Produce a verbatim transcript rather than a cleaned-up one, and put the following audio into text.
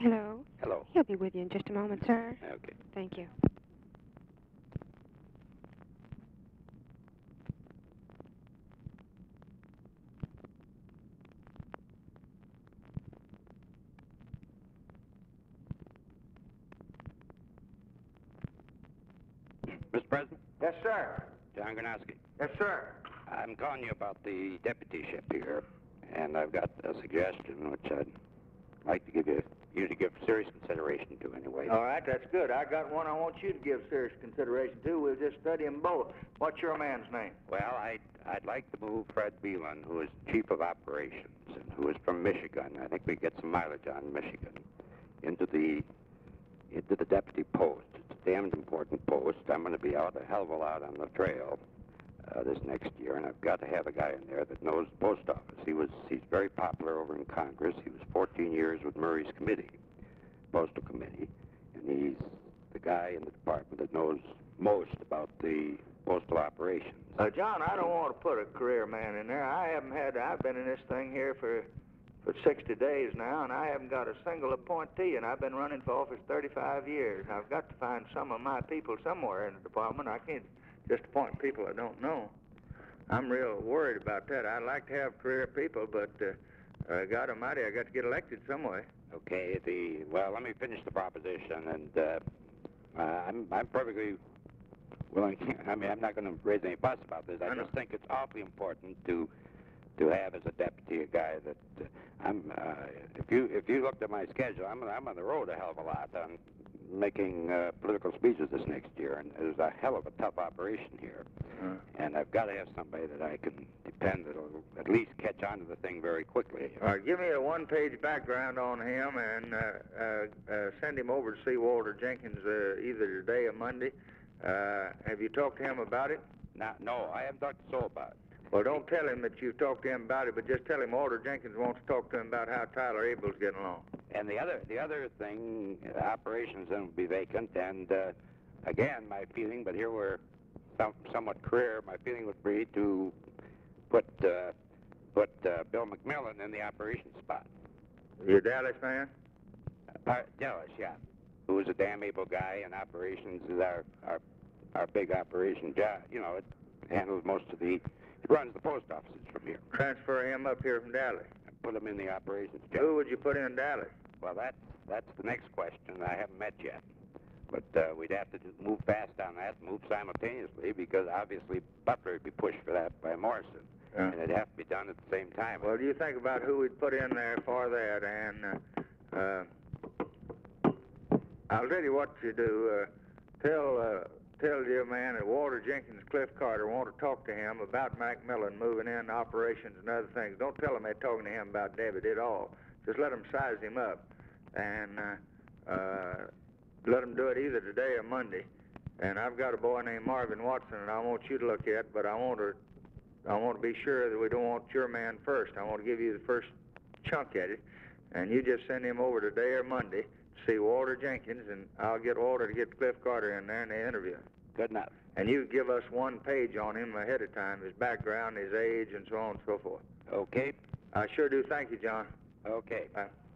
Hello. Hello. He'll be with you in just a moment, sir. Okay. Thank you. Mister President? Yes, sir. John Gronowski. Yes, sir. I'm calling you about the deputyship here, and I've got a suggestion which I'd like to give you, you to give serious consideration to anyway. All right, that's good. I got one I want you to give serious consideration to. We'll just study them both. What's your man's name? Well, I'd, I'd like to move Fred Beelan, who is chief of operations and who is from Michigan. I think we get some mileage on Michigan, into the into the deputy post. It's a damned important post. I'm going to be out a hell of a lot on the trail uh, this next year, and I've got to have a guy in there that knows the post office. He was he's very popular over in Congress. He was fourteen years with Murray's committee, postal committee, and he's the guy in the department that knows most about the postal operations. Uh, John, I don't want to put a career man in there. I haven't had, I've been in this thing here for, for sixty days now, and I haven't got a single appointee, and I've been running for office thirty-five years. I've got to find some of my people somewhere in the department. I can't just appoint people I don't know. I'm real worried about that. I'd like to have career people, but uh, uh, God almighty, I got to get elected some way. Okay, the well, let me finish the proposition, and uh, uh, I'm I'm perfectly willing. I mean, I'm not going to raise any fuss about this. I, I know. just think it's awfully important to to have as a deputy a guy that uh, I'm. Uh, if you if you looked at my schedule, I'm I'm on the road a hell of a lot. I'm making uh, political speeches this next year, and there's a hell of a tough operation here. Uh, And I've got to have somebody that I can depend that'll at least catch on to the thing very quickly. All right, give me a one-page background on him, and uh, uh, uh, send him over to see Walter Jenkins uh, either today or Monday. Uh, have you talked to him about it? Now, no, I haven't talked to Sol about it. Well, don't tell him that you've talked to him about it, but just tell him Walter Jenkins wants to talk to him about how Tyler Abel's getting along. And the other, the other thing, uh, operations then will be vacant. And uh, again, my feeling, but here we're some, somewhat career. My feeling would be to put uh, put uh, Bill McMillan in the operations spot. You a Dallas man? Uh, Dallas, yeah, who is a damn able guy, and operations is our our our big operation job. You know, it handles most of the. It runs the post offices from here. Transfer him up here from Dallas. Put him in the operations job. Who would you put in Dallas? Well, that's that's the next question I haven't met yet. But uh, we'd have to just move fast on that, move simultaneously, because obviously Butler would be pushed for that by Morrison, Uh, and it'd have to be done at the same time. well, do you think about who we'd put in there for that? And uh, uh, I'll tell you what you do. Uh, tell uh, tell your man that Walter Jenkins, Cliff Carter want to talk to him about Macmillan moving in operations and other things. Don't tell him they're talking to him about David at all. Just let them size him up, and uh, uh, let them do it either today or Monday. And I've got a boy named Marvin Watson, and I want you to look at, but I want to, I want to be sure that we don't want your man first. I want to give you the first chunk at it, and you just send him over today or Monday to see Walter Jenkins, and I'll get Walter to get Cliff Carter in there in the interview. Good enough. And you give us one page on him ahead of time, his background, his age, and so on and so forth. Okay. I sure do. Thank you, John. Okay. Bye.